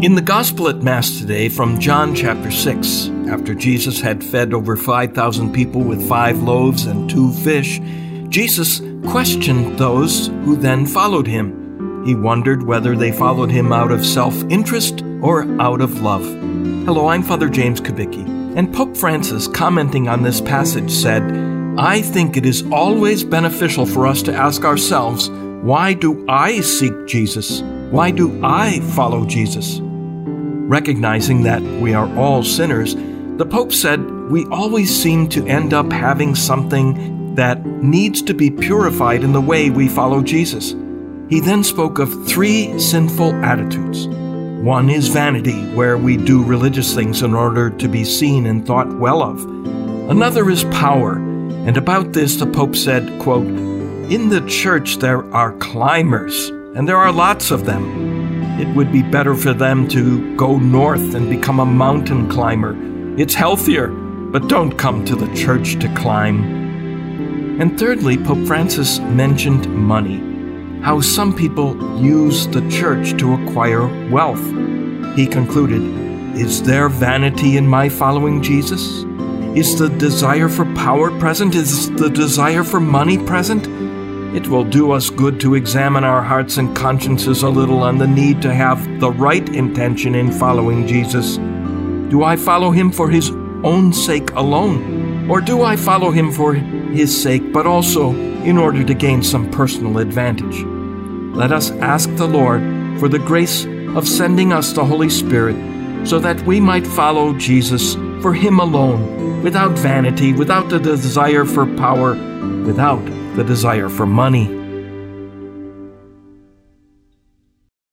In the Gospel at Mass today from John chapter 6, after Jesus had fed over 5,000 people with 5 loaves and 2 fish, Jesus questioned those who then followed him. He wondered whether they followed him out of self-interest or out of love. Hello, I'm Father James Kubicki, and Pope Francis, commenting on this passage, said, "I think it is always beneficial for us to ask ourselves, why do I seek Jesus? Why do I follow Jesus?" Recognizing that we are all sinners, the Pope said we always seem to end up having something that needs to be purified in the way we follow Jesus. He then spoke of 3 sinful attitudes. One is vanity, where we do religious things in order to be seen and thought well of. Another is power, and about this the Pope said, quote, "In the church there are climbers, and there are lots of them. It would be better for them to go north and become a mountain climber. It's healthier, but don't come to the church to climb." And thirdly, Pope Francis mentioned money, how some people use the church to acquire wealth. He concluded, "Is there vanity in my following Jesus? Is the desire for power present? Is the desire for money present? It will do us good to examine our hearts and consciences a little on the need to have the right intention in following Jesus. Do I follow him for his own sake alone? Or do I follow him for his sake, but also in order to gain some personal advantage? Let us ask the Lord for the grace of sending us the Holy Spirit so that we might follow Jesus for him alone, without vanity, without the desire for power, without the desire for money.